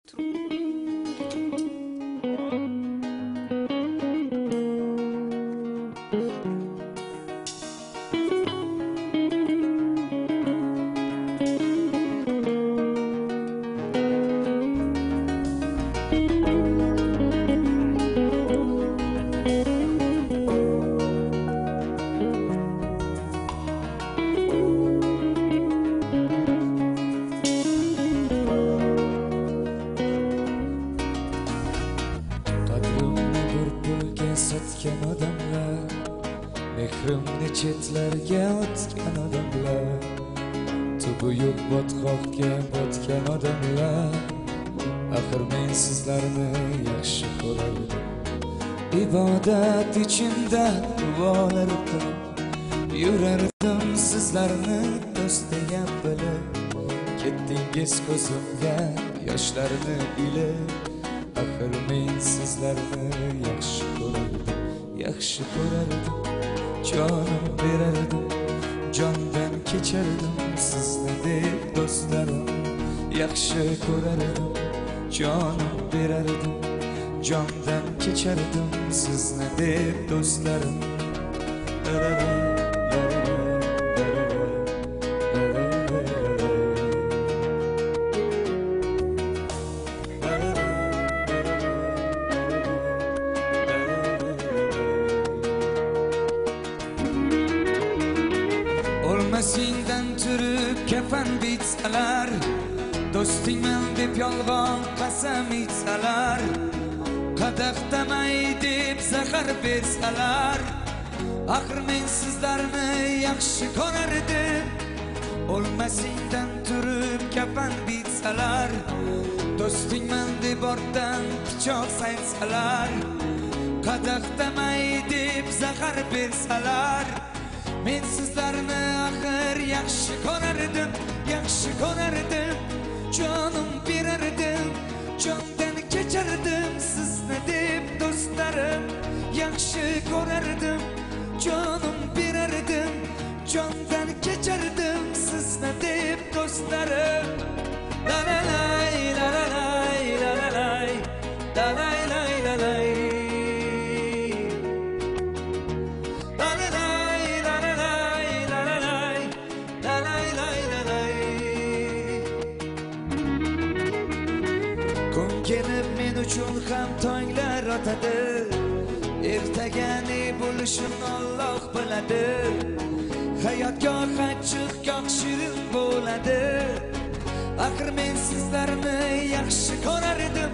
Sotgan odamlar, mehrimni chetlarga otgan odamlar, tubi yo'q botqoqga botgan odamlar. Axir men sizlarni yaxshi ko'rardim, ibodat ichida duolardim, yurardim sizlarni do'st degan bilib. Ketdingiz ko'zimga yoshlarni ilib. Axir men sizlarni yaxshi ko'rardim, jonim berardim, jondan kechardim sizni deb do'stlarim. Yaxshi ko'rardim, jonim berardim, jondan kechardim sizni deb do'stlarim. O'lmasingdan turib kafan bitsalar, do'stingman deb yolg'on qasam ichsalar, qadaqdamay deb zahar bersalar, axir men sizlarni yaxshi ko'rardim. O'lmasingdan turib kafan bitsalar, do'stingman deb ortdan pichoq sansalar, qadaqdamay deb zahar bersalar, men sizlarni axir yaxshi ko'rardim, jonim berardim, jondan kechardim sizni deb do'stlarim. Yaxshi ko'rardim, jonim berardim, jondan kechardim sizni deb do'stlarim. La la lay, la la lay, la la lay, la lay lay la lay. Kelib men uchun ham tonglar otadi, ertaga ne bo'lishini Alloh biladi. Hayot goh achchiq, goh shirin bo'ladi. Axir men sizlarni yaxshi ko'rardim,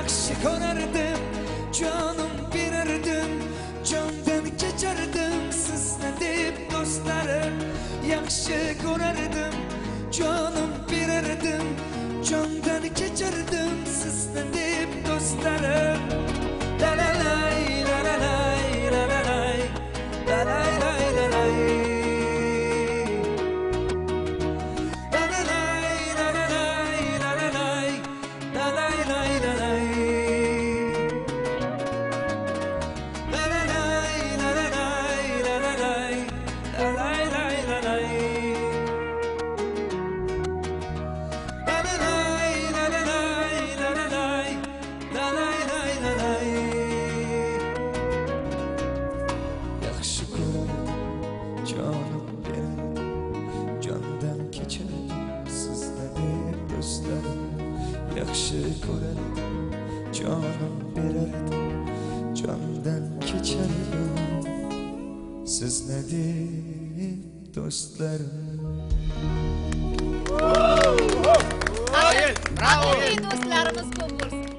jonim berardim, jondan kechardim sizni deb do'stlarim. Yaxshi ko'rardim, jonim berardim, jondan kechardim sizni deb do'stlarim. La la lay, la la lay, la la lay, la lay lay la lay. La la lay, la la lay, la la lay, la lay lay la lay. La la lay, la la lay, la la lay, la lay lay la lay. Yaxshi ko'rardim, jonim berardim, jondan kechardim sizni deb do'stlarim. Yaxshi ko'rardim, jonim berardim, jondan kechardim sizni deb do'stlarim. Bravo! Do'stlarimiz ko'p bo'lsin.